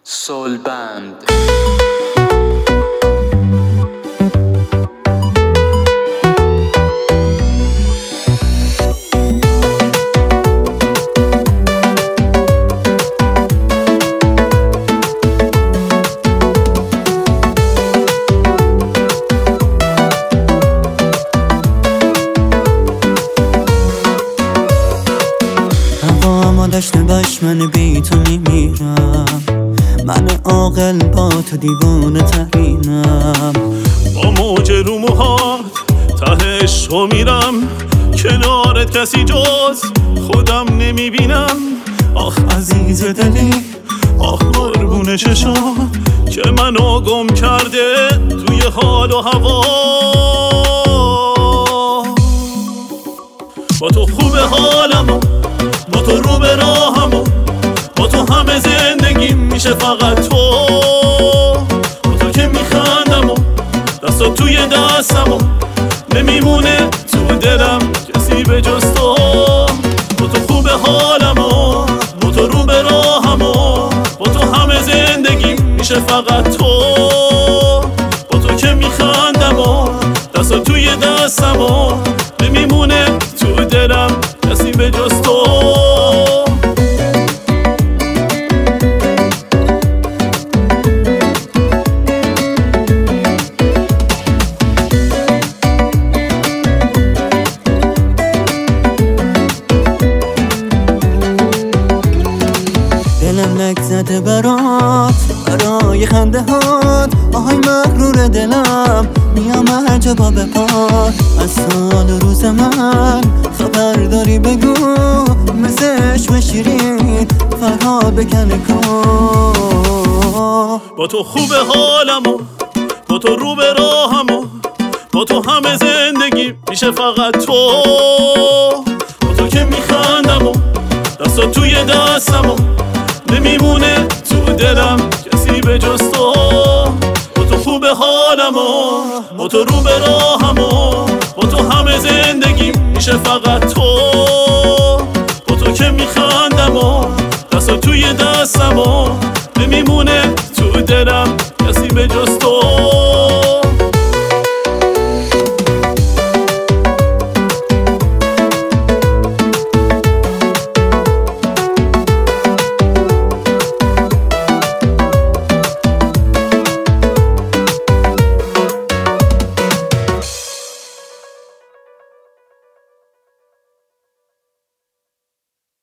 سول بند. هوا داشته باش من بی تو میمیرم، من عاقل با تو دیوانه ترینم. با موج رو موهات ته عشقو میرم، کنارت کسی جز خودم نمیبینم. آخ عزیز دلی، آخ قربون چشات که منو گم کرده توی حال و هوا. با تو خوب حالمو، با تو رو به راهمو، با تو همه زندگی میشه فقط تو. با تو که میخندم و دستات توی دستمو، نمیمونه تو دلم کسی به جز تو. با تو خوب حالمو، با تو رو به راهمو، با تو همه زندگی میشه فقط تو. با تو که میخندم و دستات توی دستمو، نمیمونه تو دلم کسی به جز تو. دلم لک زده برات، برای خنده هات. آهای مغرور دلم، میام هر جا با بپات. از سال و روز من خبر داری بگو، مثل عشق شیرین فرهاد بکنه کن. با تو خوب حالمو، با تو رو به راهمو، با تو همه زندگی میشه فقط تو. با تو که میخندم و دستات توی دستمو، نمیمونه تو دلم کسی به جز تو. با تو خوب حالمو، با تو رو به راهمو، با تو همه زندگی میشه فقط تو. با تو که میخندم و دستات توی دستمو، نمیمونه تو دلم کسی به جز تو.